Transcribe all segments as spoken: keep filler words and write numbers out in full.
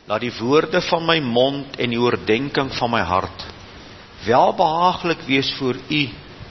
laat die woorde van my mond en die oordenking van my hart welbehaaglik wees voor U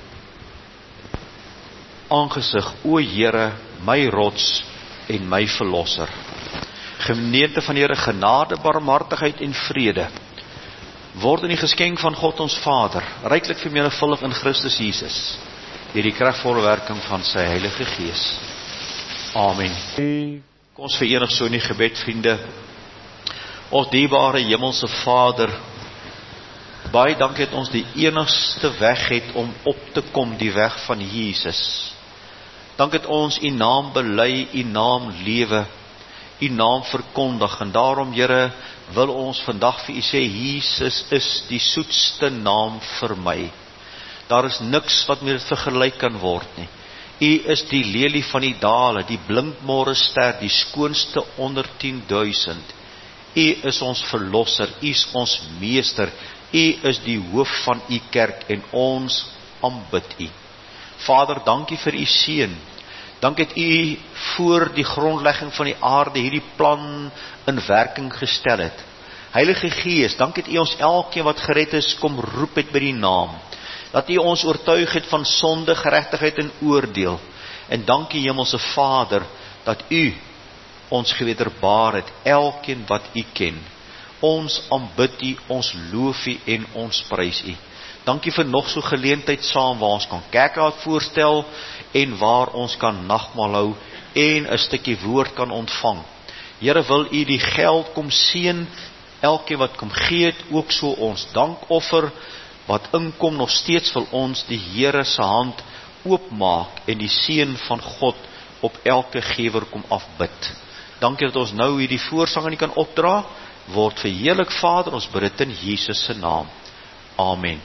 aangesig, o Here, my rots en my verlosser. Gemeente van die Here, genade, barmhartigheid en vrede word in die geskenk van God ons Vader, ryklik vermenigvuldig in Christus Jesus, deur die kragvolle werking van sy Heilige Gees. Amen. Kom ons verenig so in die gebed, vriende. Ons dierbare hemelse Vader, baie dankie dat ons die enigste weg het om op te kom, die weg van Jesus. Dankie dat ons U naam bely, U naam lewe, U naam verkondig, en daarom, Here, wil ons vandag vir U sê, Jesus is die soetste naam vir my. Daar is niks wat meer vergelyk kan word nie. U is die lelie van die dale, die blinkmôre ster, die skoonste onder tien duisend. U is ons verlosser, U is ons meester, U is die hoof van U kerk en ons aanbid U. Vader, dankie vir U seën. Dankie dat U voor die grondlegging van die aarde hierdie plan in werking gestel het. Heilige Gees, dankie dat U ons elkeen wat gered is kom roep het by die naam. Dat U ons oortuig het van sonde, geregtigheid en oordeel. En dankie Hemelse Vader dat U ons gewederbaar het, elkeen wat U ken. Ons aanbid U, ons loof U en ons prys U. Dankie vir nog so geleentheid saam waar ons kan kerkraad voorstel en waar ons kan nagmaal hou en 'n stukkie woord kan ontvang. Here, wil U die geld kom seën, elkeen wat kom gee het, ook so ons dankoffer wat inkom, nog steeds wil ons die Here se hand oopmaak en die seën van God op elke gewer kom afbid. Dankie dat ons nou hierdie voorsang nie kan opdra, word verheerlik Vader, ons bid dit in Jesus se naam. Amen.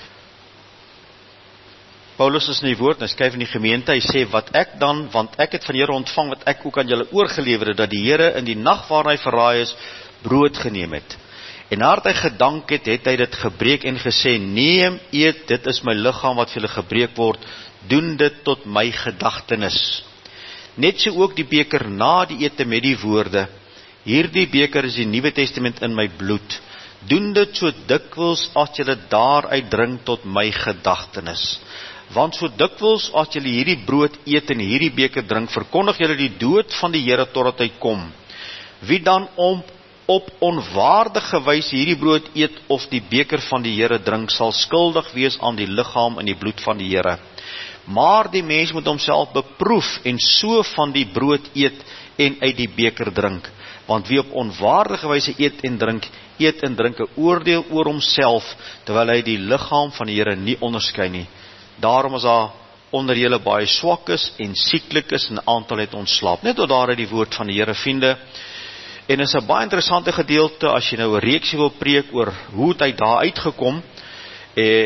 Paulus is in die woord, en hy skryf in die gemeente, hy sê, wat ek dan, want ek het van die Here ontvang, wat ek ook aan julle oorgelewer het, dat die Here in die nag waarin hy verraai is, brood geneem het. En nadat hy gedank het, het hy dit gebreek en gesê, neem, eet, dit is my liggaam wat vir julle gebreek word, doen dit tot my gedagtenis. Net so ook die beker na die ete met die woorde, hierdie beker is die Nuwe Testament in my bloed, doen dit so dikwels as julle daaruit drink tot my gedagtenis. Want so dikwels as julle hierdie brood eet en hierdie beker drink, verkondig julle die dood van die Here totdat hy kom. Wie dan om op onwaardige wyse hierdie brood eet of die beker van die Here drink, sal skuldig wees aan die liggaam en die bloed van die Here. Maar die mens moet homself beproef en so van die brood eet en uit die beker drink. Want wie op onwaardige wyse eet en drink, eet en drink 'n oordeel oor homself, terwyl hy die liggaam van die Here nie onderskei nie. Daarom is daar onder julle baie swak is en sieklik is en 'n aantal het ontslaap. Net tot daar uit die woord van die Here, vriende. En is 'n baie interessante gedeelte as jy nou 'n reeksie wil preek oor hoe het hy daar uitgekom. Eh,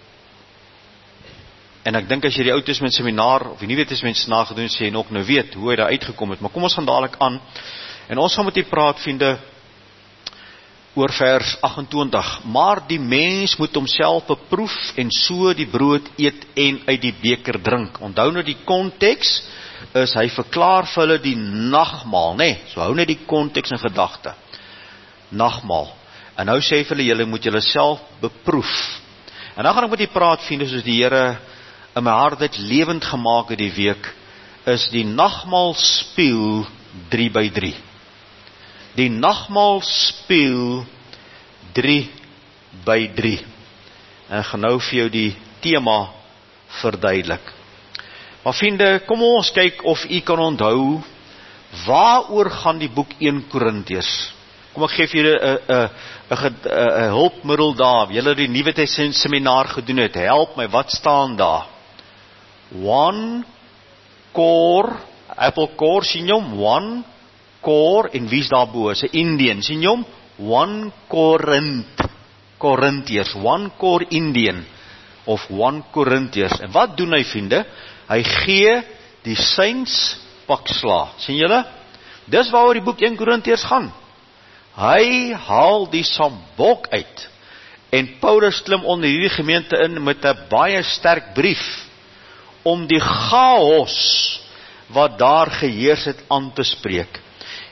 en ek dink as jy die Ou Testament seminar of die Nuwe Testament seminar gedoen het, sê jy nog nou weet hoe hy daar uitgekom het. Maar kom ons gaan dadelik aan. En ons gaan met u praat, vriende, oor vers agt en twintig. Maar die mens moet homself beproef en so die brood eet en uit die beker drink. Onthou nou die konteks is, hy verklaar vir hulle die nagmaal, nee, so hou net die konteks in gedagte. Nagmaal. En nou sê vir hulle, julle moet julle self beproef. En dan gaan ek met die praat, vriende, soos die Here in my hart het lewend gemaak het die week, is die nagmaal spieël drie by drie. Die nagmaal spieël drie by drie. En ek gaan nou vir jou die tema verduidelik. Maar vriende, kom ons kyk of u kan onthou, waaroor gaan die boek een Korintiërs? Kom ek geef julle 'n 'n 'n hulpmiddel daar. Julle die Nuwe Testament seminar gedoen het. Help my, wat staan daar? One core, apple core, sien jy hom? One core, en wie's daarbo? Is 'n Indian, sien jy hom? One Korint, Korintiërs, one core Indian, of one Korintiërs. En wat doen hy, vriende? Hy gee die saints pak sla. Sien julle? Dis waaroor die boek een Korintiërs gaan. Hy haal die sambok uit. En Paulus klim onder hierdie gemeente in met 'n baie sterk brief om die chaos wat daar geheers het aan te spreek.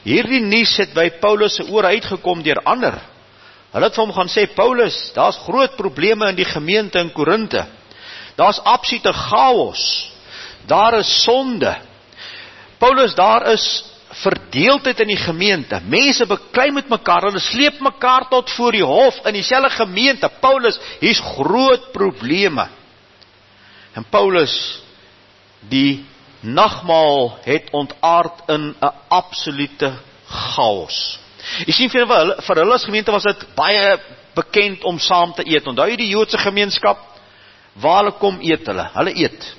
Hierdie nuus het by Paulus se ore uitgekom deur ander. Hulle het vir hom gaan sê, Paulus, daar's groot probleme in die gemeente in Korinthe. Daar's absolute chaos. Daar is sonde. Paulus, daar is verdeeldheid in die gemeente. Mense beklei met mekaar, hulle sleep mekaar tot voor die hof in dieselfde gemeente. Paulus, hier's groot probleme. En Paulus, die nagmaal het ontaard in 'n absolute chaos. Jy sien, vir hulle, vir hulle as gemeente was dit baie bekend om saam te eet. Onthou jy die Joodse gemeenskap? Waar hulle kom eet hulle, hulle eet.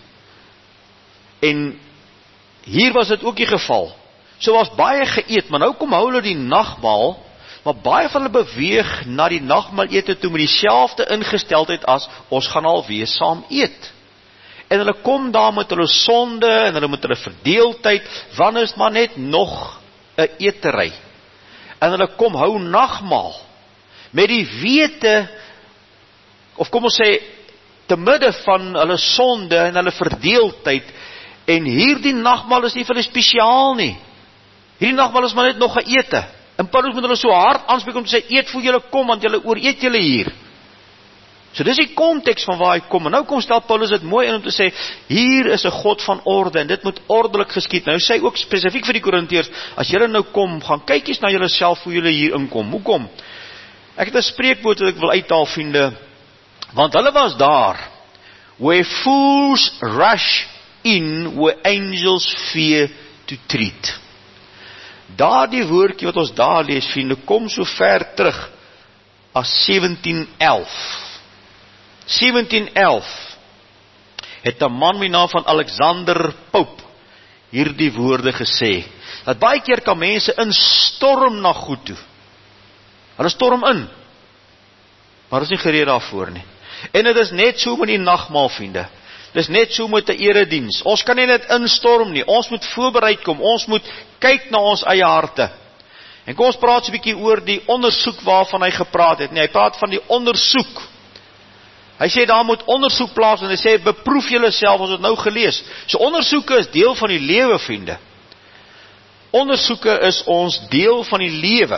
En hier was dit ook die geval. So was baie geëet, maar nou kom hou hulle die nagmaal, maar baie van hulle beweeg na die nagmaal ete toe met dieselfde ingesteldheid as, ons gaan alweer saam eet. En hulle kom daar met hulle sonde, en hulle met hulle verdeeldheid, want is maar net nog 'n etery. En hulle kom hou nagmaal, met die wete, of kom ons sê, te midde van hulle sonde en hulle verdeeldheid, en hierdie nagmaal is nie vir hulle spesiaal nie. Hierdie nagmaal is maar net nog 'n ete. En Paulus moet hulle so hard aanspreek om te sê, eet voor julle kom, want julle ooreet julle hier. So dis die konteks van waar hy kom. En nou kom stel Paulus dit mooi in om te sê, hier is 'n God van orde, en dit moet ordelik geskied. Nou sê hy ook spesifiek vir die Korintiërs, as julle nou kom, gaan kyk eens na julle self hoe julle hier inkom. Hoekom? Ek het 'n spreekwoord wat ek wil uithaal, vriende, want hulle was daar, where fools rush in, where angels fear to treat. Daardie woordjie wat ons daar lees, vriende, kom so ver terug as sewentien elf. sewentien elf het 'n man met die naam van Alexander Pope hierdie woorde gesê, dat baie keer kan mense instorm na goed toe. Hulle storm in, maar is nie gereed daarvoor nie. En dit is net so met die nagmaal, vriende. Dit is net so met 'n erediens. Ons kan nie net instorm nie, ons moet voorbereid kom, ons moet kyk na ons eie harte. En kom ons praat so 'n bietjie oor die ondersoek waarvan hy gepraat het. Nee, hy praat van die ondersoek. Hy sê daar moet ondersoek plaas, en hy sê beproef julle self, ons het nou gelees. So ondersoeke is deel van die lewe, vriende. Ondersoeke is ons deel van die lewe.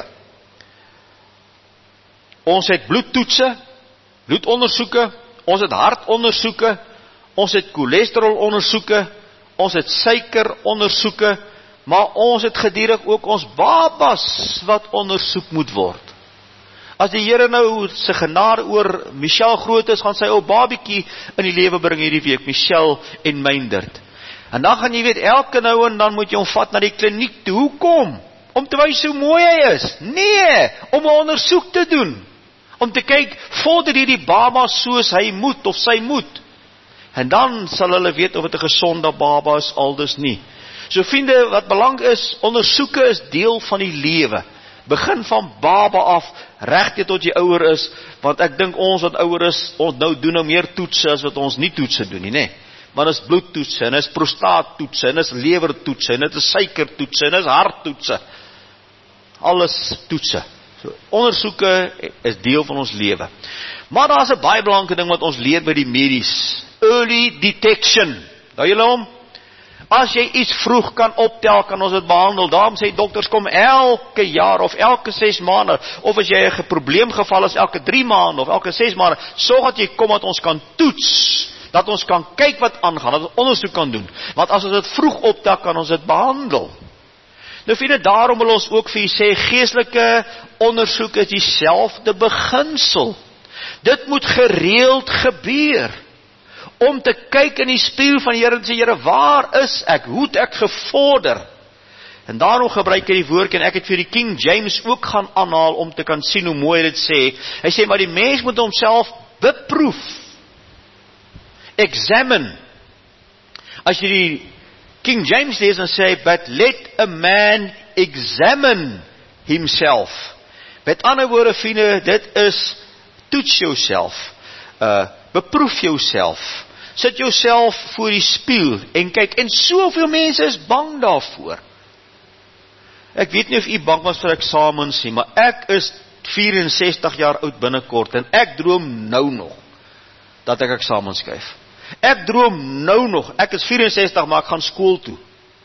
Ons het bloedtoetse, bloedondersoeke, ons het hartondersoeke, ons het cholesterolondersoeke, ons het suikerondersoeke, maar ons het gedurig ook ons babas wat ondersoek moet word. As die Here nou sy genade oor Michelle groot is, gaan sy ou babietjie in die lewe bring hierdie week, Michelle en Meindert. En dan gaan jy weet, elke nou en dan moet jy hom vat na die kliniek toe. Hoekom? Om te wys hoe mooi hy is? Nee, om 'n ondersoek te doen. Om te kyk, vorder hierdie baba soos hy moet of sy moet. En dan sal hulle weet of dit 'n gesonde baba is, aldus nie. So vriende, wat belang is, ondersoeke is deel van die lewe. Begin van baba af, reg tot jy ouer is, want ek dink ons wat ouer is, ons nou doen nou meer toetse as wat ons nie toetse doen nie, nê. Maar is bloedtoetse, en is prostaattoetse, en is lewertoetse, en dit is suikertoetse, en is harttoetse. Alles toetse. So, ondersoeke is deel van ons lewe. Maar daar is 'n baie belangrike ding wat ons leer by die medies. Early detection. Nou julle hom? As jy iets vroeg kan optel, kan ons dit behandel. Daarom sê dokters, kom elke jaar of elke ses maande, of as jy 'n probleemgeval is, elke drie maande of elke ses maande, sorg dat jy kom dat ons kan toets, dat ons kan kyk wat aangaan, dat ons ondersoek kan doen. Want as ons dit vroeg optel, kan ons dit behandel. Nou vriende, daarom wil ons ook vir jy sê, geestelike ondersoek is dieselfde beginsel. Dit moet gereeld gebeur. Om te kyk in die spieël van die Here en sê, Here, waar is ek? Hoe het ek gevorder? En daarom gebruik hy die woord, en ek het vir die King James ook gaan aanhaal, om te kan sien hoe mooi dit sê. Hy sê, maar die mens moet homself beproef. Examine. As jy die King James lees, dan sê hy, but let a man examine himself. Met ander woorde, vriende, dit is, toets jouself. Uh, beproef jouself. Sit jouself voor die spieël en kyk, en soveel mense is bang daarvoor. Ek weet nie of u bang was vir eksamens nie, maar ek is vierensestig jaar oud binnekort, en ek droom nou nog, dat ek eksamens skryf. Ek droom nou nog, ek is vierensestig, maar ek gaan skool toe.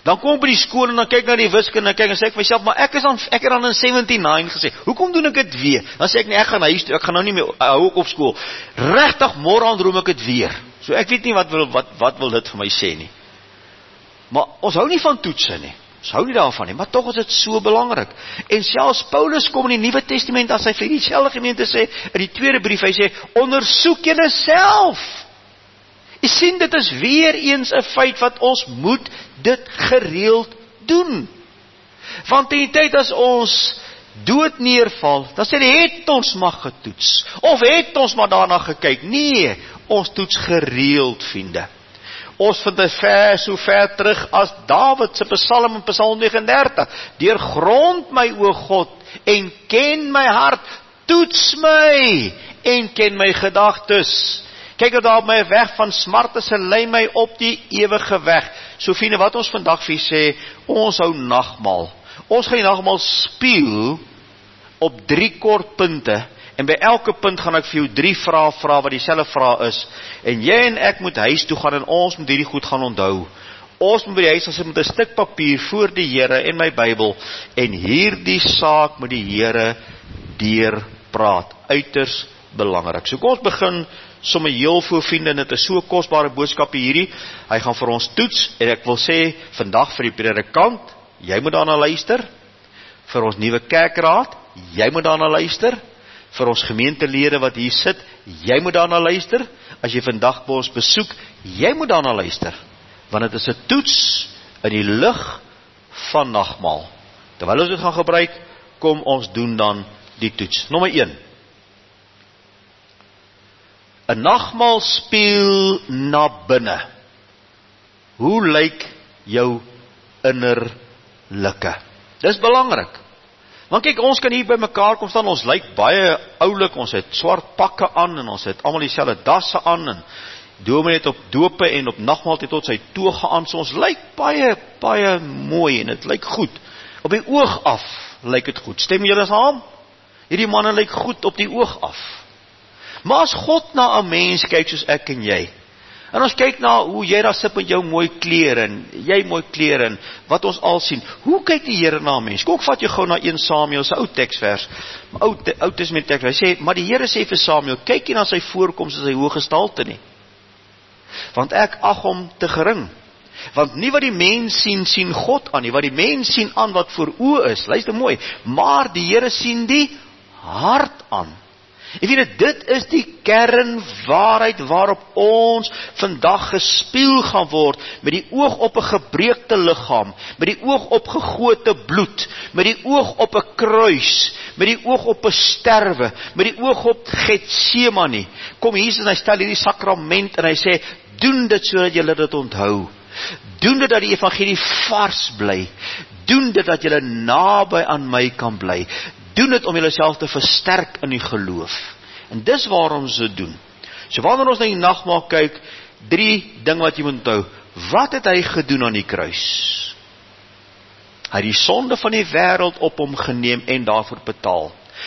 Dan kom ek by die skool en dan kyk na die wiskunde en kyk en sê ek vir myself, maar ek is dan ek het dan in seventy-nine gesê. Hoekom doen ek dit weer? Dan sê ek nee, ek gaan huis toe, ek gaan nou nie meer hou ek op skool. Regtig môre aan droom ek dit weer. So ek weet nie wat wil wat wat wil dit vir my sê nie. Maar ons hou nie van toetse nie. Ons hou nie daarvan nie, maar tog is dit so belangrik. En selfs Paulus kom in die Nuwe Testament as hy vir dieselfde gemeente sê in die tweede brief, hy sê ondersoek julle self. Jy sien, dit is weer eens 'n feit wat ons moet dit gereeld doen. Want in die tyd as ons dood neerval, dan sê hy, het ons maar getoets, of het ons maar daarna gekyk. Nee, ons toets gereeld, vriende. Ons vind dit ver, so ver terug as Dawid se Psalm in Psalm negenendertig. Deurgrond my, o God, en ken my hart, toets my, en ken my gedagtes. Kyk daar op my weg van smartes en lei my op die ewige weg. So vriende, wat ons vandag vir sê, ons hou nagmaal. Ons gaan die nagmaal speel op drie kort punte, en by elke punt gaan ek vir jou drie vrae vra wat dieselfde vraag is, en jy en ek moet huis toe gaan en ons moet hierdie goed gaan onthou. Ons moet by die huis gaan sit met 'n stuk papier voor die Here en my Bybel, en hierdie saak met die Here deur praat. Uiters belangrik. So kom ons begin sommer heel voor vriende, en dit is so 'n kosbare boodskap hierdie. Hy gaan vir ons toets, en ek wil sê vandag vir die predikant, jy moet daarna luister. Vir ons nuwe kerkraad, jy moet daarna luister. Vir ons gemeentelede wat hier sit, jy moet daarna luister. As jy vandag by ons besoek, jy moet daarna luister. Want dit is 'n toets in die lig van nagmaal. Terwyl ons dit gaan gebruik, kom ons doen dan die toets. Nommer een. 'n Nagmaal speel na binne. Hoe lyk jou innerlike? Dis belangrik. Want kyk, ons kan hier by mekaar kom staan, ons lyk baie oulik, ons het swart pakke aan, en ons het almal dieselfde dasse aan, en dominee het op dope en op nagmaaltyd tot sy toga aan, so ons lyk baie, baie mooi, en het lyk goed. Op die oog af lyk het goed. Stem julle saam? Hierdie manne lyk goed op die oog af. Maar as God na 'n mens kyk soos ek en jy, en ons kyk na hoe jy daar sit met jou mooi klere, en jy mooi klere, en wat ons al sien, hoe kyk die Here na 'n mens? Kom ek vat jou gou na Eerste Samuel se ou teksvers, ou ou Testament teks. Hy sê, maar die Here sê vir Samuel, kyk nie na sy voorkoms en sy hoë gestalte nie, want ek ag hom te gering. Want nie wat die mens sien, sien God aan nie, wat die mens sien aan wat voor oë is, luister mooi, maar die Here sien die hart aan. Ek weet, dit is die kernwaarheid waarop ons vandag gespeel gaan word, met die oog op 'n gebreekte liggaam, met die oog op gegote bloed, met die oog op 'n kruis, met die oog op 'n sterwe, met die oog op Getsemane. Kom Jesus en hy stel hierdie sakrament en hy sê, doen dit sodat julle dit onthou. Doen dit dat die evangelie vars bly. Doen dit dat julle naby aan my kan bly. Doen dit om julleself te versterk in die geloof. En dis waarom ons dit doen. So wanneer ons na die nagmaal kyk, drie dinge wat jy moet onthou. Wat het hy gedoen aan die kruis? Hy het die sonde van die wêreld op hom geneem en daarvoor betaal.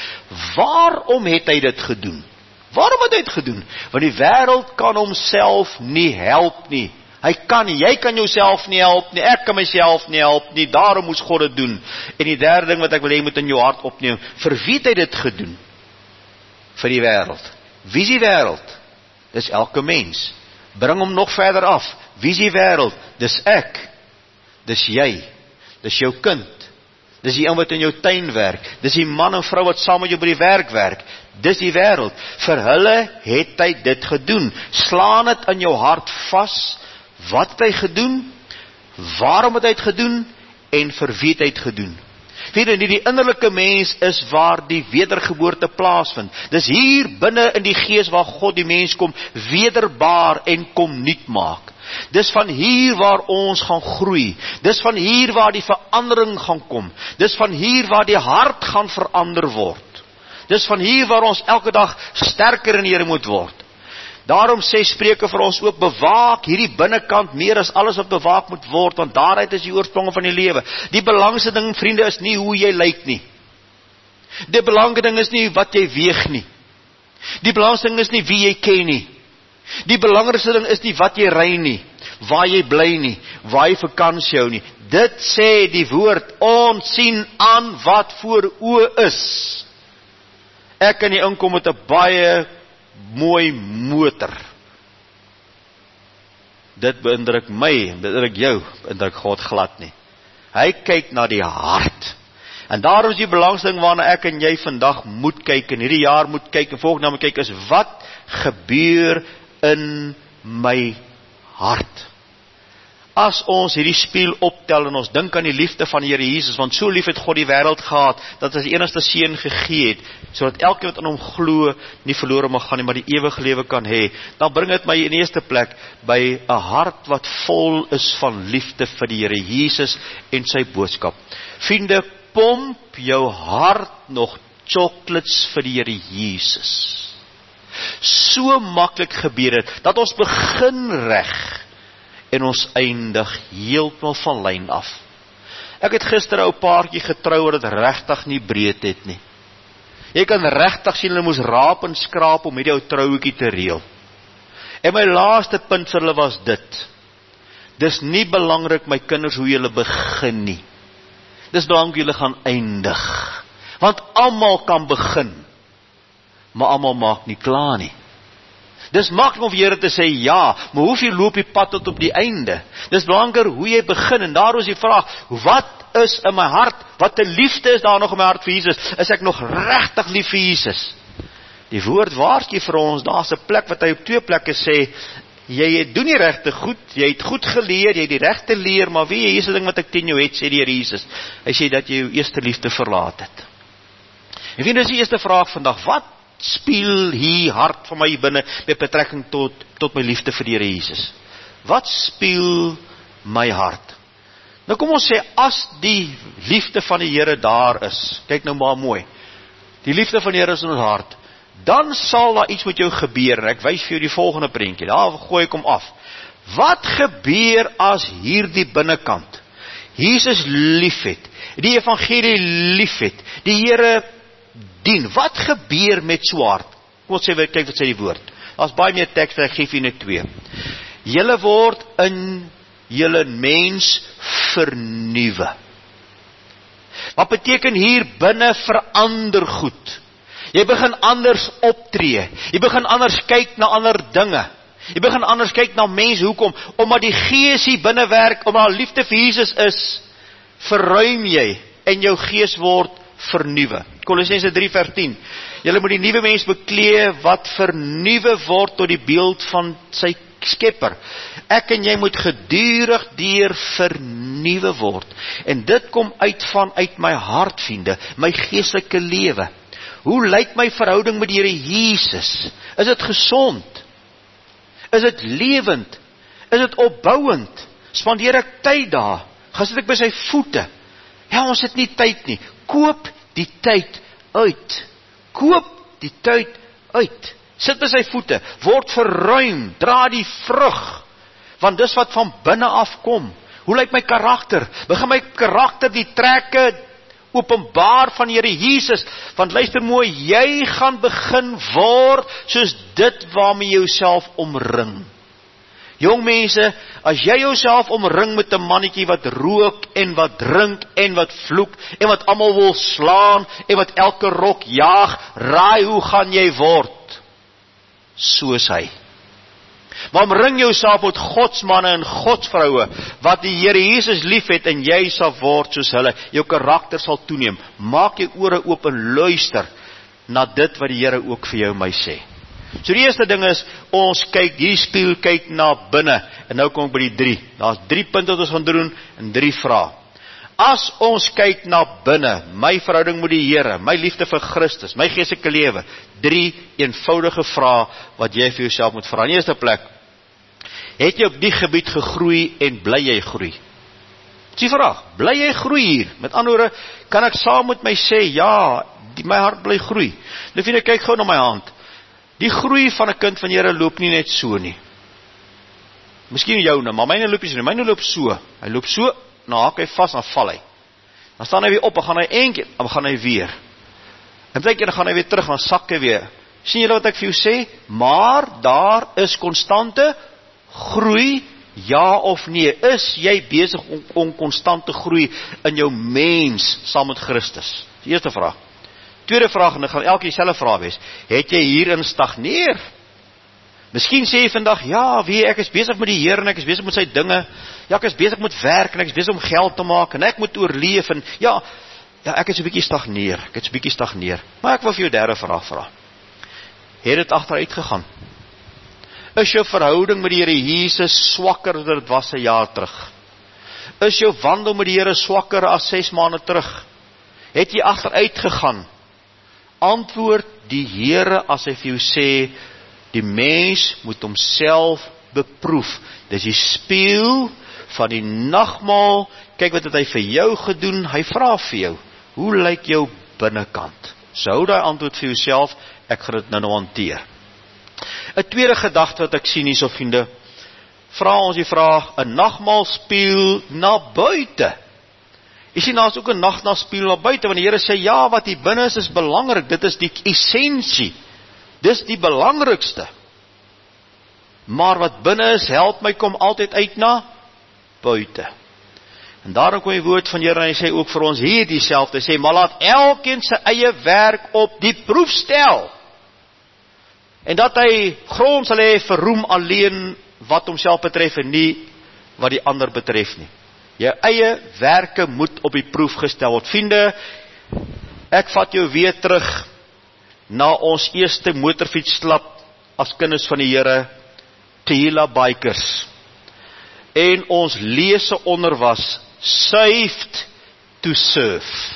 Waarom het hy dit gedoen? Waarom het hy dit gedoen? Want die wêreld kan homself nie help nie. Hy kan nie, jy kan jouself nie help nie, ek kan myself nie help nie, daarom moes God dit doen. En die derde ding wat ek wil hê moet in jou hart opneem, vir wie het hy dit gedoen? Vir die wêreld. Wie is die wêreld? Dis elke mens. Bring hom nog verder af. Wie is die wêreld? Dis ek. Dis jy. Dis jou kind. Dis die een wat in jou tuin werk. Dis die man en vrou wat saam met jou by die werk werk. Dis die wêreld. Vir hulle het hy dit gedoen. Slaan dit in jou hart vas. Wat het hy gedoen? Waarom het hy dit gedoen? En vir wie het hy dit gedoen? Vierde, nie die innerlike mens is waar die wedergeboorte plaasvind. Dis hier binne in die gees waar God die mens kom wederbaar en kom nuut maak. Dis van hier waar ons gaan groei. Dis van hier waar die verandering gaan kom. Dis van hier waar die hart gaan verander word. Dis van hier waar ons elke dag sterker in die Here moet word. Daarom sê Spreuke vir ons ook, bewaak hierdie binnekant meer as alles wat bewaak moet word, want daaruit is die oorspronge van die lewe. Die belangrikste ding, vriende, is nie hoe jy lyk nie. Die belangrikste ding is nie wat jy weeg nie. Die belangrikste ding is nie wie jy ken nie. Die belangrikste ding is nie wat jy ry nie, waar jy bly nie, waar jy vakansie hou nie. Dit sê die woord, ons sien aan wat voor oë is. Ek kan nie inkom met 'n baie mooi motor. Dit beïndruk my, beïndruk jou, beïndruk God glad nie. Hy kyk na die hart. En daarom is die belangstelling waarna ek en jy vandag moet kyk, en hierdie jaar moet kyk, en volgende jaar moet kyk, is wat gebeur in my hart? As ons hierdie spieël optel en ons dink aan die liefde van die Here Jesus, want so lief het God die wêreld gehad, dat hy sy enigste seun gegee het, sodat elkeen wat in hom glo, nie verlore mag gaan nie, maar die ewige lewe kan hê, dan bring dit my in die eerste plek by 'n hart wat vol is van liefde vir die Here Jesus en sy boodskap. Vriende, pomp jou hart nog chocolates vir die Here Jesus. So maklik gebeur dit, dat ons begin reg, en ons eindig heeltemal van lyn af. Ek het gister 'n ou paartjie getrou wat dit regtig nie breed het nie. Jy kan regtig sien hulle moes raap en skraap om hierdie ou trouetjie te reël. En my laaste punt vir hulle was dit: dis nie belangrik, my kinders, hoe julle begin nie. Dis belangrik julle gaan eindig. Want almal kan begin, maar almal maak nie klaar nie. Dis maklik om vir Here te sê ja, maar hoeveel loop die pad tot op die einde? Dis belangriker hoe jy begin, en daarom is die vraag, wat is in my hart? Wat 'n liefde is daar nog in my hart vir Jesus? Is ek nog regtig lief vir Jesus? Die woord waarsku vir ons, daar's 'n plek wat hy op twee plekke sê, jy doen nie regte goed, jy het goed geleer, jy het die regte leer, maar wie hier is 'n ding wat ek teen jou het, sê die Here Jesus. Hy sê dat jy jou eerste liefde verlaat het. En wie is die eerste vraag vandag? Wat speel hier hart van my binne met betrekking tot, tot my liefde vir die Here Jesus? Wat speel my hart? Nou kom ons sê, as die liefde van die Here daar is, kyk nou maar mooi, die liefde van die Here is in ons hart, dan sal daar iets met jou gebeur, en ek wys vir jou die volgende prentjie, daar gooi ek hom af. Wat gebeur as hierdie binnekant Jesus lief het, die evangelie lief het, die Here dien? Wat gebeur met so hart? Kom ons sê, kyk wat sê die woord. Daar's baie meer tekste, ek gee vir net twee. Julle word in julle mens vernuwe. Wat beteken hier binne verander goed? Jy begin anders optree. Jy begin anders kyk na ander dinge. Jy begin anders kyk na mense. Hoekom? Omdat die Gees hier binne werk, omdat daar liefde vir Jesus is, verruim jy en jou gees word vernuwe. Kolossense drie vers tien. Julle moet die nuwe mens beklee wat vernuwe word tot die beeld van sy Skepper. Ek en jy moet gedurig deur vernuwe word. En dit kom uit van uit my hart, vriende, my geestelike lewe. Hoe lyk my verhouding met die Here Jesus? Is dit gesond? Is dit lewend? Is dit opbouend? Spandeer ek tyd daar? Gaan sit ek by sy voete? Ja, ons het nie tyd nie. Koop die tyd uit. Koop die tyd uit. Sit by sy voete, word verruim, dra die vrug, want dis wat van binne af kom. Hoe lyk my karakter? Begin my karakter die trekke openbaar van die Here Jesus, want luister mooi, jy gaan begin word soos dit waarmee jy jouself omring. Jong mense, as jy jouself omring met 'n mannetjie wat rook en wat drink en wat vloek en wat almal wil slaan en wat elke rok jaag, raai hoe gaan jy word? Soos hy. Maar omring jouself met godsmanne en godsvroue, wat die Here Jesus lief het, en jy sal word soos hulle. Jou karakter sal toeneem. Maak jou ore oop en luister na dit wat die Here ook vir jou my sê. So die eerste ding is, ons kyk, die spieël kyk na binne, en nou kom ek by die drie. Daar's drie punte wat ons gaan doen, en drie vrae. As ons kyk na binne, my verhouding met die Here, my liefde vir Christus, my geestelike lewe, drie eenvoudige vrae wat jy vir jouself moet vra. In die eerste plek, het jy op die gebied gegroei en bly jy groei? Dis die vraag, bly jy groei hier? Met ander woorde, kan ek saam met my sê, ja, die, my hart bly groei. Nou vind ek, kyk gou na my hand. Die groei van 'n kind van die Here loop nie net so nie. Miskien joune, maar myne loop nie so nie. Myne loop so. Hy loop so, nou haak hy vas, dan val hy. Dan staan hy weer op, dan gaan hy eendag, dan gaan hy weer. En baie keer dan gaan hy weer terug, dan sak hy weer. Sien julle wat ek vir jou sê? Maar daar is konstante groei Ja of nee? Is jy besig om, om konstant te groei in jou mens saam met Christus? Die eerste vraag. Tweede vraag, en ek gaan elke dieselfde vraag wees. Het jy hierin stagneer? Miskien sê jy vandag, ja, wie, ek is besig met die Here en ek is besig met sy dinge. Ja, ek is besig met werk en ek is besig om geld te maak en ek moet oorleef en ja, ja ek is 'n bietjie stagneer. Ek is 'n bietjie stagneer. Maar ek wil vir jou derde vraag vra. Het dit agteruit gegaan? Is jou verhouding met die Here Jesus swakker as dit was 'n jaar terug? Is jou wandel met die Here swakker as ses maande terug? Het jy agteruit gegaan? Antwoord die Here as hy vir jou sê, die mens moet homself beproef. Dis die spieël van die nagmaal. Kyk wat het hy vir jou gedoen. Hy vra vir jou, hoe lyk jou binnekant? So hou daai antwoord vir jouself. Ek gaan dit nou nou hanteer. 'n Tweede gedagte wat ek sien hierso, vriende, vra ons die vraag, 'n nagmaal spieël na buite. Jy sien, daar is ook 'n nagmaal spieël na buite, want die Here sê, ja, wat hier binne is, is belangrik. Dit is die essensie. Dis die belangrikste. Maar wat binne is, help my kom altyd uit na buite. En daarom kom die woord van Here en hy sê ook vir ons hier dieselfde. Hy sê, maar laat elkeen sy eie werk op die proef stel. En dat hy grond sal hê vir roem alleen wat homself betref en nie wat die ander betref nie. Jou eie werke moet op die proef gestel word. Vriende, ek vat jou weer terug na ons eerste motorfietsklap as kinders van die Here, Tehillah Bikers. En ons lese onder was, saved to serve.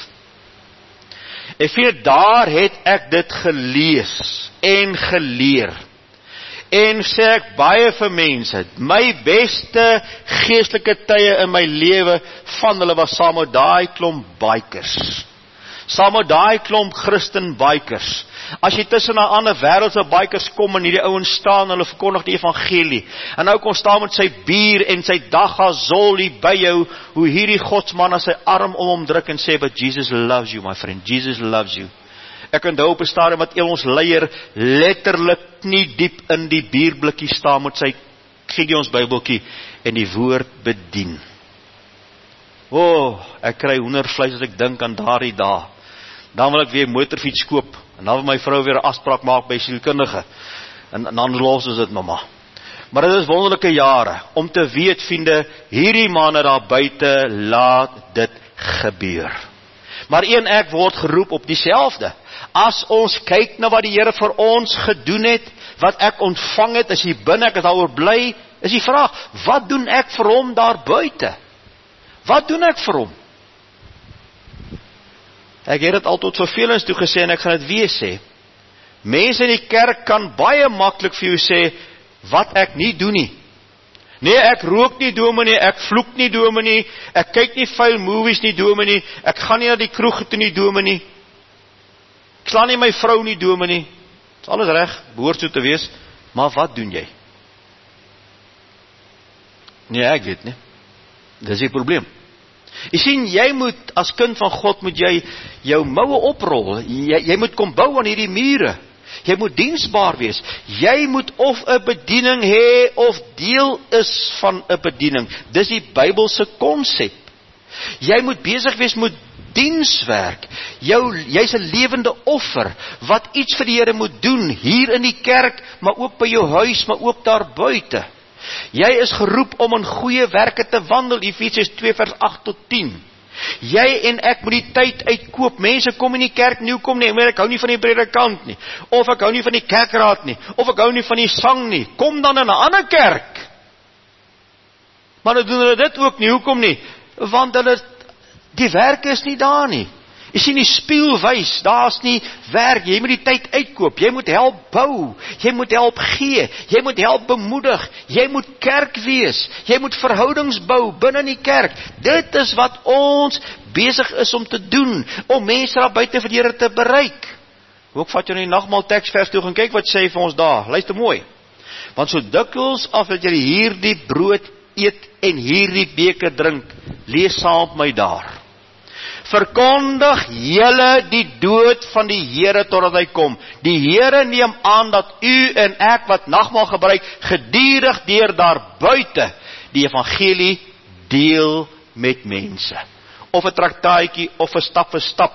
En vir daar het ek dit gelees en geleer. En sê ek baie vir mense, my beste geestelike tye in my lewe van hulle was saam met daai klomp bikers. Saam met daai klomp Christen bikers. As jy tussen 'n ander wêreldse bikers kom en hierdie ouens staan, hulle verkondig die evangelie. En nou kom staan met sy bier en sy dagazoli by jou, hoe hierdie godsman as sy arm om hom druk en sê, but Jesus loves you, my friend, Jesus loves you. Ek onthou op 'n stadium wat ons leier letterlik nie diep in die bierblikkie staan met sy Gideons Bybeltjie en die woord bedien. O, oh, ek kry hoendervleis as ek dink aan daardie dae. Dan wil ek weer 'n motorfiets koop en dan wil my vrou weer 'n afspraak maak by sielkundige. En, en dan los is dit mamma. Maar dit is wonderlike jare om te weet, vriende, hierdie manne daar buite laat dit gebeur. Maar een ek word geroep op dieselfde. As ons kyk na wat die Here vir ons gedoen het, wat ek ontvang het, as hy binne ek is daaroor bly, is die vraag, wat doen ek vir hom daar buite? Wat doen ek vir hom? Ek het dit al tot vervelings toe gesê en ek gaan dit weer sê. Mense in die kerk kan baie maklik vir jou sê wat ek nie doen nie. Nee, ek rook nie dominee, ek vloek nie dominee, ek kyk nie vuil movies nie dominee, ek gaan nie na die kroeg toe nie dominee. Ek slaan nie my vrou nie dominee. Dit is alles reg, behoort so te wees, maar wat doen jy? Nee, ek weet nie. Dis die probleem. Jy sien, jy moet, as kind van God, moet jy jou moue oprol. Jy, jy moet kom bou aan hierdie mure. Jy moet diensbaar wees. Jy moet of 'n bediening hê, of deel is van 'n bediening. Dis die Bybelse konsep. Jy moet besig wees met dienswerk. Jou, jy's 'n lewende offer, wat iets vir die Here moet doen, hier in die kerk, maar ook by jou huis, maar ook daar buite. Jy is geroep om in goeie werke te wandel, Efesiërs twee vers agt tot tien. Jy en ek moet die tyd uitkoop. Mense kom in die kerk nie, kom nie, maar ek hou nie van die predikant nie, of ek hou nie van die kerkraad nie, of ek hou nie van die sang nie. Kom dan in 'n ander kerk. Maar nou doen hulle dit ook nie, hoekom nie? Want hulle, die werk is nie daar nie. Jy sien die spieël wys, daar's nie werk, jy moet die tyd uitkoop, jy moet help bou, jy moet help gee, jy moet help bemoedig, jy moet kerk wees, jy moet verhoudings bou binne in die kerk. Dit is wat ons besig is om te doen, om mense daar buite vir die Here te bereik. Ook vat jy in die nagmaal teksvers toe, gaan kyk wat sê vir ons daar, luister mooi. Want so dikwels af dat jy hierdie brood eet en hierdie beker drink, lees saam met my daar. Verkondig julle die dood van die Here totdat hy kom. Die Here neem aan dat u en ek wat nagmaal gebruik, gedurig deur daar buite die evangelie deel met mense. Of 'n traktaatjie, of 'n stap vir stap.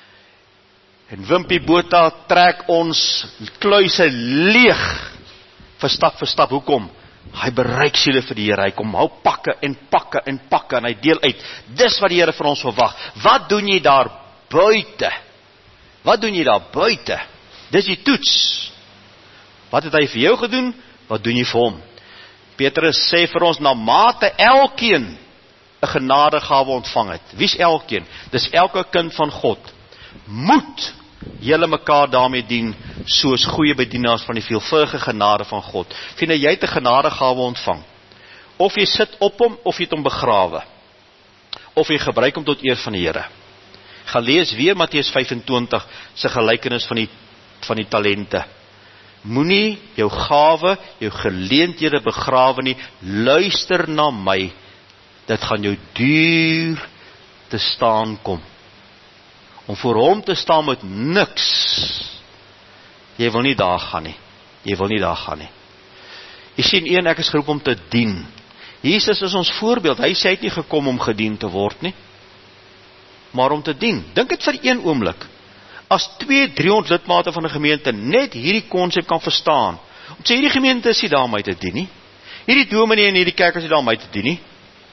En Wimpie Botha trek ons kluise leeg, vir stap vir stap. Hoekom? Hy bereik siele vir die Here, hy kom hou pakke en pakke en pakke, en hy deel uit. Dis wat die Here vir ons verwag. Wat doen jy daar buite? Wat doen jy daar buite? Dis die toets. Wat het hy vir jou gedoen? Wat doen jy vir hom? Petrus sê vir ons, na mate elkeen 'n genadegawe ontvang het. Wie's elkeen? Dis elke kind van God. Moet julle mekaar daarmee dien, soos goeie bedienaars van die veelvuldige genade van God. Vind jy het 'n genadegawe ontvang? Of jy sit op hom, of jy het hom begrawe. Of jy gebruik hom tot eer van die Here. Gaan lees weer Matteus vyf en twintig se gelykenis van die, van die talente. Moenie jou gawe, jou geleenthede begrawe nie. Luister na my. Dit gaan jou duur te staan kom. Om voor hom te staan met niks. Jy wil nie daar gaan nie. Jy wil nie daar gaan nie. Jy sien, een, ek is geroep om te dien. Jesus is ons voorbeeld. Hy sê hy het nie gekom om gedien te word nie, maar om te dien. Dink dit vir een oomblik. As twee, driehonderd lidmate van 'n gemeente net hierdie konsep kan verstaan, om te sê, hierdie gemeente is nie daar om my te dien nie. Hierdie dominee en hierdie kerk is nie daar om my te dien nie.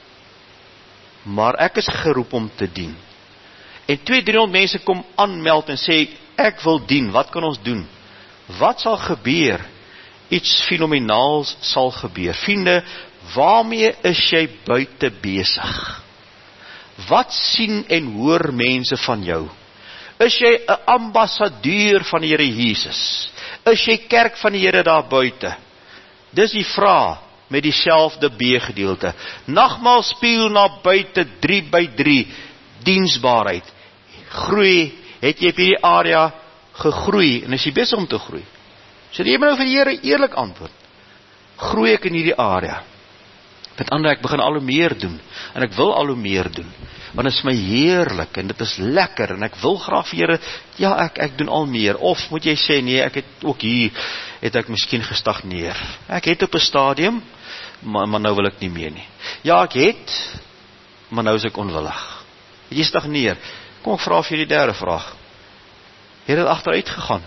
Maar ek is geroep om te dien. En twee, driehonderd mense kom aanmeld en sê, ek wil dien, wat kan ons doen? Wat sal gebeur? Iets fenomenaals sal gebeur. Vriende, waarmee is jy buite besig? Wat sien en hoor mense van jou? Is jy 'n ambassadeur van die Here Jesus? Is jy kerk van die Here daar buite? Dis die vraag met dieselfde B-gedeelte. Nagmaal speel na buite drie by drie, diensbaarheid. Groei, het jy op hierdie area gegroei, en is jy besig om te groei? So jy moet nou vir die Here eerlik antwoord. Groei ek in hierdie area? Met ander, ek begin al hoe meer doen, en ek wil al hoe meer doen, want dit is my heerlik, en dit is lekker, en ek wil graag vir Here, ja, ek, ek doen al meer, of moet jy sê, nee, ek het ook hier, het ek miskien gestagneer. Ek het op 'n stadium, maar, maar nou wil ek nie meer nie. Ja, ek het, maar nou is ek onwillig. Het jy stagneer? Kom ek vra vir die derde vraag. Het dit agteruit gegaan?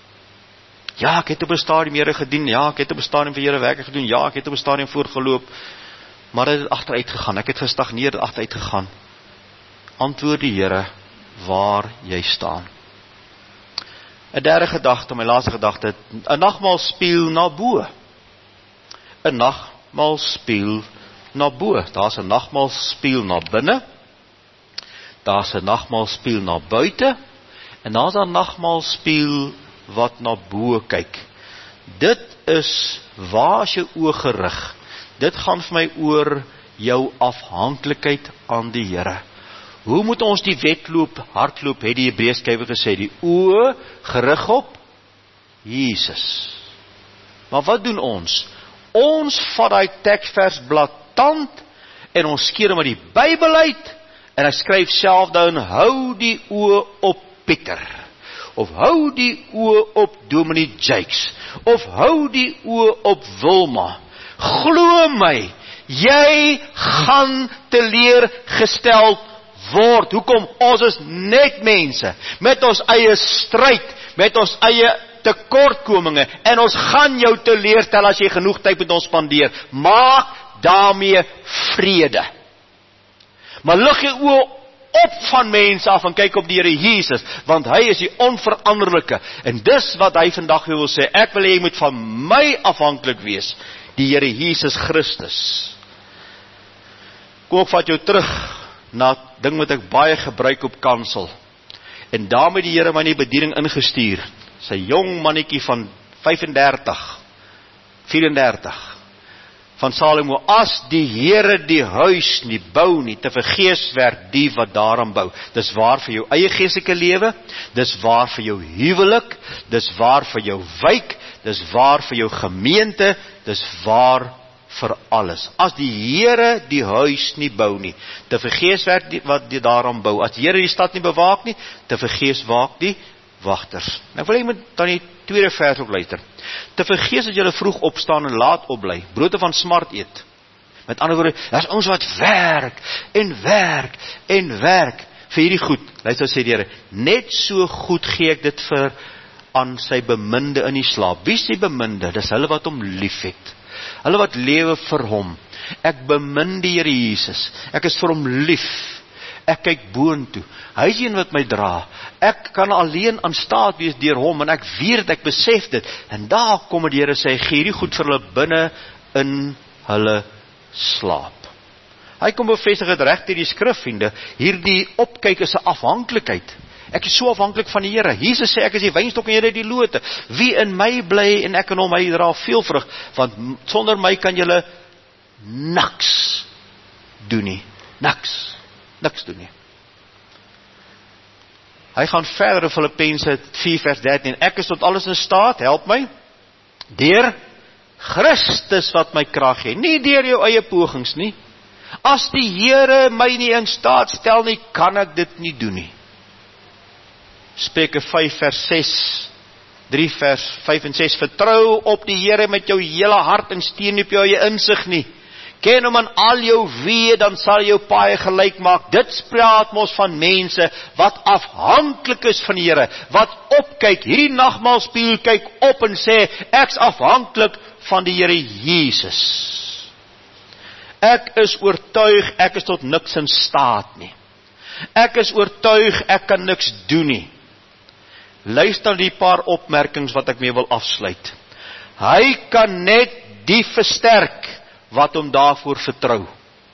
Ja, ek het op 'n stadium Here gedien, ja, ek het op 'n stadium vir Here werk gedoen, ja, ek het op 'n stadium voortgeloop, maar dit het agteruit gegaan, ek het gestagneer, dit agteruit gegaan. Antwoord die Here waar jy staan. 'n Derde gedagte, my laaste gedagte, 'n nagmaal speel na bo. 'n Nagmaal speel na bo. Daar's 'n nagmaal speel na binne. Daar's 'n nagmaal speel na buite, en daar's 'n nagmaal speel wat na bo kyk. Dit is waar is jou oë gerig. Dit gaan vir my oor jou afhanklikheid aan die Here. Hoe moet ons die wedloop, hardloop, het die Hebreërskrywer gesê, die oë gerig op Jesus. Maar wat doen ons? Ons vat daai teksvers blaatant en ons skeer hom uit die Bybel uit, en ek skryf self dan, hou die oë op Pieter, of hou die oë op Dominee Jakes, of hou die oë op Wilma. Glo my, jy gaan teleurgestel word. Hoekom? Ons is net mense, met ons eie stryd, met ons eie tekortkominge, en ons gaan jou teleurstel as jy genoeg tyd met ons spandeer. Maak daarmee vrede. Maar lig jy oë op van mense af en kyk op die Here Jesus, want hy is die onveranderlike, en dis wat hy vandag wil sê, ek wil hê jy moet van my afhanklik wees, die Here Jesus Christus. Kom ek vat jou terug na ding wat ek baie gebruik op kansel, en daarmee die Here my in die bediening ingestuur, sy jong mannetjie van vyf en dertig, vyf en dertig, van Salomo, as die Here die huis nie bou nie, te vergeefs werk die wat daaraan bou. Dis waar vir jou eie geestelike lewe, dis waar vir jou huwelik, dis waar vir jou wijk, dis waar vir jou gemeente, dis waar vir alles. As die Here die huis nie bou nie, te vergeefs werk die wat die daaraan bou. As die Here die stad nie bewaak nie, te vergeefs waak die wagters. Nou wil jy met dan die tweede vers ook luister. Te vergeefs dat julle vroeg opstaan en laat opbly, broode van smart eet. Met ander woorde, daar's ons wat werk, en werk, en werk, vir hierdie goed. Luister, sê die Here, net so goed gee ek dit vir, aan sy beminde in die slaap. Wie is die beminde? Dis hulle wat hom lief het. Hulle wat lewe vir hom. Ek bemin die Here Jesus. Ek is vir hom lief. Ek kyk boontoe. Hy is een wat my dra. Ek kan alleen aan staat wees deur hom, en ek weet, ek besef dit. En daar kom die Here sê, gee hierdie goed vir hulle binne in hulle slaap. Hy kom bevestig het reg deur die skrif, vriende. Hierdie opkyk is 'n afhanklikheid. Ek is so afhanklik van die Here. Jesus sê, ek is die wynstok en julle die lote. Wie in my bly en ek in hom, hy dra veel vrug, want sonder my kan julle niks doen nie. Niks. Niks doen nie. Hy gaan verder in Filippense vier vers dertien. Ek is tot alles in staat, help my, deur Christus wat my krag gee. Nie deur jou eie pogings nie. As die Here my nie in staat stel nie, kan ek dit nie doen nie. Spreuke vyf vers ses, drie vers vyf en ses, vertrou op die Here met jou hele hart en steun op jou eie insig nie. Ken hom aan al jou weë, dan sal jou paai gelyk maak. Dit praat mos van mense wat afhanklik is van die Here, wat opkyk, hierdie nagmaalspieël kyk op en sê, ek's afhanklik van die Here Jesus. Ek is oortuig, ek is tot niks in staat nie. Ek is oortuig, ek kan niks doen nie. Luister die paar opmerkings wat ek mee wil afsluit. Hy kan net die versterk wat hom daarvoor vertrou.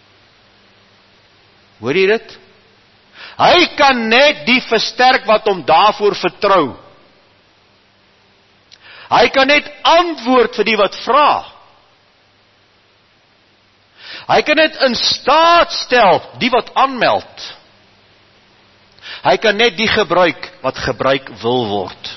Hoor jy dit? Hy kan net die versterk wat hom daarvoor vertrou. Hy kan net antwoord vir die wat vra. Hy kan net in staat stel die wat aanmeld. Hy kan net die gebruik wat gebruik wil word.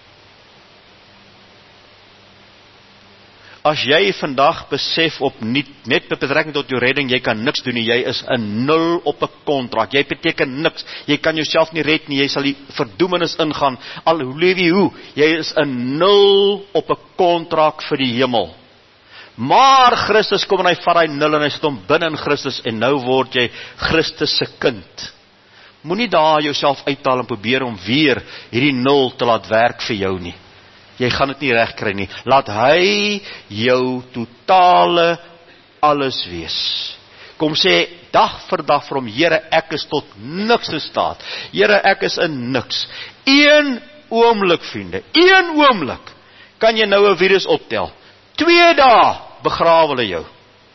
As jy vandag besef opnuut, net met betrekking tot jou redding, jy kan niks doen nie, jy is 'n nul op 'n kontrak, jy beteken niks, jy kan jouself nie red nie, jy sal die verdoemenis ingaan, al hoe leef jy hoe, jy is 'n nul op 'n kontrak vir die hemel. Maar Christus kom en hy vat hy nul en hy sit hom binne in Christus en nou word jy Christus se kind. Moenie daar jouself uithaal en probeer om weer hierdie nul te laat werk vir jou nie. Jy gaan dit nie reg kry nie. Laat hy jou totale alles wees. Kom sê dag vir dag vir hom, Here, ek is tot niks in staat. Here, ek is in niks. Een oomblik, vriende, een oomblik kan jy nou 'n virus optel. Twee dae begrawe hulle jou.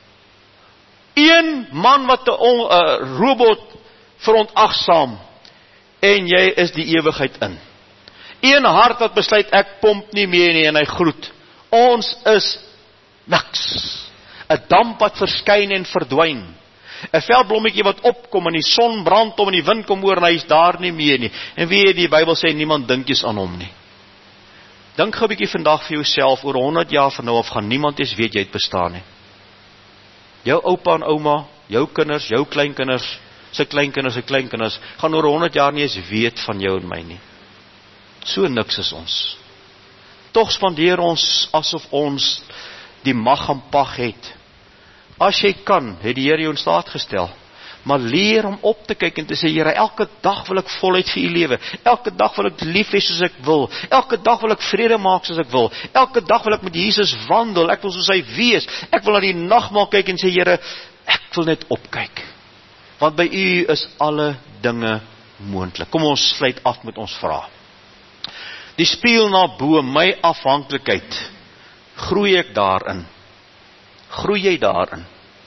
Een man wat 'n uh, robot verontagsaam en jy is die ewigheid in. Een hart wat besluit ek pomp nie meer nie en hy groet. Ons is niks. 'n Damp wat verskyn en verdwyn. 'n Veldblommetjie wat opkom en die son brand hom en die wind kom oor en hy is daar nie meer nie. En wie die Bybel sê niemand dink eens aan hom nie. Dink gou 'n bietjie vandag vir jouself, oor honderd jaar van nou af gaan niemand eens weet jy het bestaan nie. Jou oupa en ouma, jou kinders, jou kleinkinders, sy kleinkinders, sy kleinkinders, gaan oor honderd jaar nie eens weet van jou en my nie. So niks is ons. Tog spandeer ons asof ons die mag en pag het. As jy kan, het die Here jou in staat gestel. Maar leer om op te kyk en te sê, Here, elke dag wil ek voluit vir U lewe. Elke dag wil ek lief wees soos ek wil. Elke dag wil ek vrede maak soos ek wil. Elke dag wil ek met Jesus wandel. Ek wil soos hy wees. Ek wil na die nagmaal kyk en sê, Here, ek wil net opkyk. Want by U is alle dinge moontlik. Kom ons sluit af met ons vraag. Die spieël na bo, my afhanklikheid. Groei ek daarin? Groei jy daarin?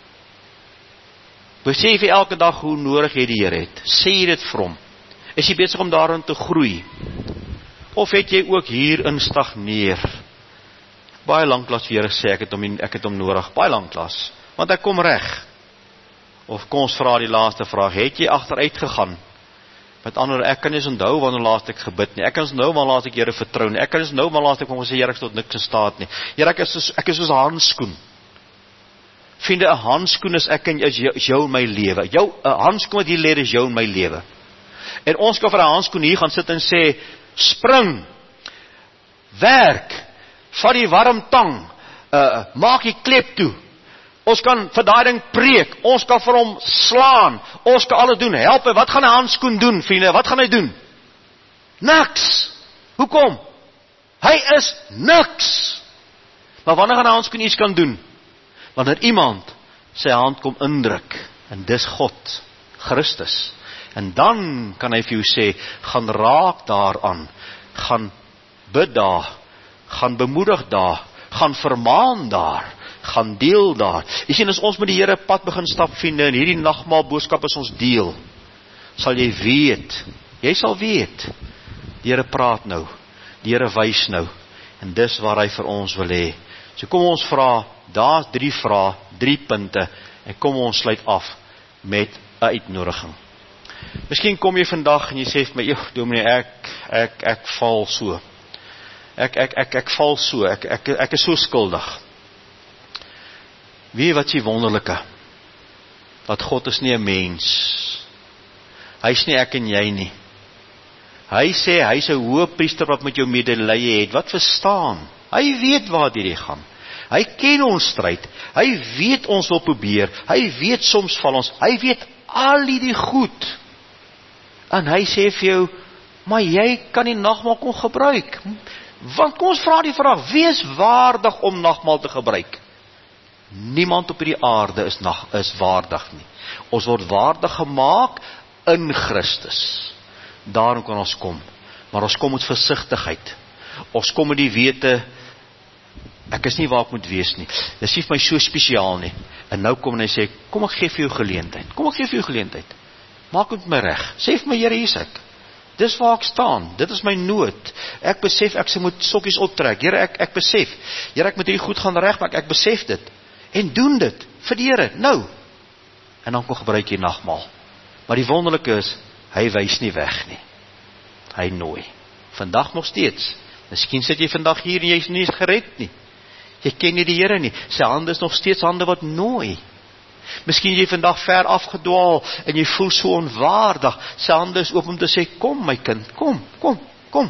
Besef jy elke dag hoe nodig jy die Here het? Sê jy dit vir hom? Is jy besig om daarin te groei? Of het jy ook hierin stagneer? Baie lanklaas vir Here sê ek het hom ek het hom nodig, baie lanklaas. Want ek kom reg. Of kom ons vra die laaste vraag, het jy agteruit gegaan? Met ander, ek kan nie eens onthou wanneer laas ek gebid nie. Ek kan eens nou wanneer laas ek Here vertrou nie. Ek kan eens nou wanneer laas ek hom gesê, Here, ek is tot niks in staat nie. Here, ek is soos, ek is soos 'n handskoen. Vriende, 'n handskoen is ek en is jou, is jou in my lewe. Jou 'n handskoen wat hier lê is jou in my lewe. En ons kan vir 'n handskoen hier gaan sit en sê, spring, werk, vat die warm tang, uh, maak die klep toe, Ons kan vir daai ding preek, ons kan vir hom slaan, ons kan alles doen, help hy, wat gaan 'n handskoen doen, vriende, wat gaan hy doen? Niks. Hoekom? Hy is niks. Maar wanneer gaan 'n handskoen iets kan doen? Wanneer iemand sy hand kom indruk, en dis God, Christus, en dan kan hy vir jou sê, gaan raak daaraan, gaan bid daar, gaan bemoedig daar, gaan vermaan daar, gaan deel daar. Jy sien, as ons met die Here pad begin stap, vriende, en hierdie nagmaal boodskap is ons deel, sal jy weet, jy sal weet, die Here praat nou, die Here wys nou, en dis waar hy vir ons wil hê. So kom ons vra, daar's drie vrae, drie punte, en kom ons sluit af met 'n uitnodiging. Miskien kom jy vandag en jy sê vir my, "Joh, dominee, ek ek ek val so. Ek ek ek ek val so. Ek ek ek is so skuldig." Weet wat is wonderlike? Dat God is nie 'n mens. Hy's nie ek en jy nie. Hy sê hy's 'n hoëpriester wat met jou medelee het. Wat verstaan? Hy weet waartoe jy gaan. Hy ken ons stryd. Hy weet ons wil probeer. Hy weet soms val ons. Hy weet al die goed. En hy sê vir jou, maar jy kan die nagmaal kon gebruik. Want kom ons vra die vraag, wie is waardig om nagmaal te gebruik? Niemand op hierdie aarde is, nag, is waardig nie. Ons word waardig gemaak in Christus. Daarom kan ons kom. Maar ons kom met versigtigheid. Ons kom met die wete, ek is nie waar ek moet wees nie. Dit is nie vir my so spesiaal nie. En nou kom en hy sê, kom ek gee vir jou geleentheid. Kom ek gee vir jou geleentheid. Maak het my reg. Sê vir my, Here, hier is ek. Dis waar ek staan. Dit is my nood. Ek besef ek se moet sokkies optrek. Here, ek ek besef. Here, ek moet hierdie goed gaan regmaak. Ek besef dit. En doen dit vir die Here nou. En dan kom gebruik jy nagmaal. Maar die wonderlike is, hy wys nie weg nie. Hy nooi. Vandag nog steeds. Miskien sit jy vandag hier en jy is nie gered nie. Jy ken nie die Here nie. Sy hande is nog steeds hande wat nooi. Miskien jy vandag ver afgedwaal en jy voel so onwaardig. Sy hande is oop om te sê, kom my kind, kom, kom, kom.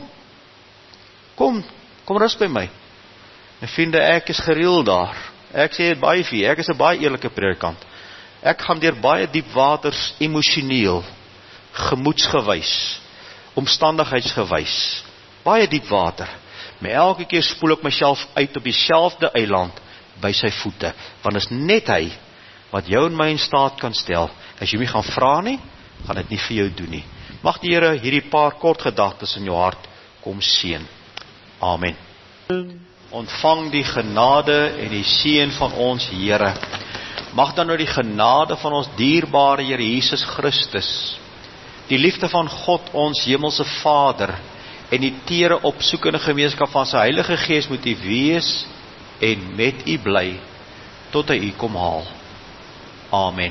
Kom, kom rus by my. En vriende, ek is gereeld daar. Ek sê dit baie vir, ek is 'n baie eerlike predikant. Ek gaan deur baie diep waters, emosioneel, gemoedsgewys, omstandigheidsgewys, baie diep water. Maar elke keer spoel ek myself uit op dieselfde eiland by sy voete, want is net hy wat jou en my in staat kan stel. As jy my gaan vra nie, gaan dit nie vir jou doen nie. Mag die Here hierdie paar kort gedagtes in jou hart kom seën. Amen. Ontvang die genade en die seën van ons Here. Mag dan nou die genade van ons dierbare Here Jesus Christus, die liefde van God ons hemelse Vader en die tere opsoekende gemeenskap van sy Heilige Gees moet u wees en met u bly tot hy u kom haal. Amen.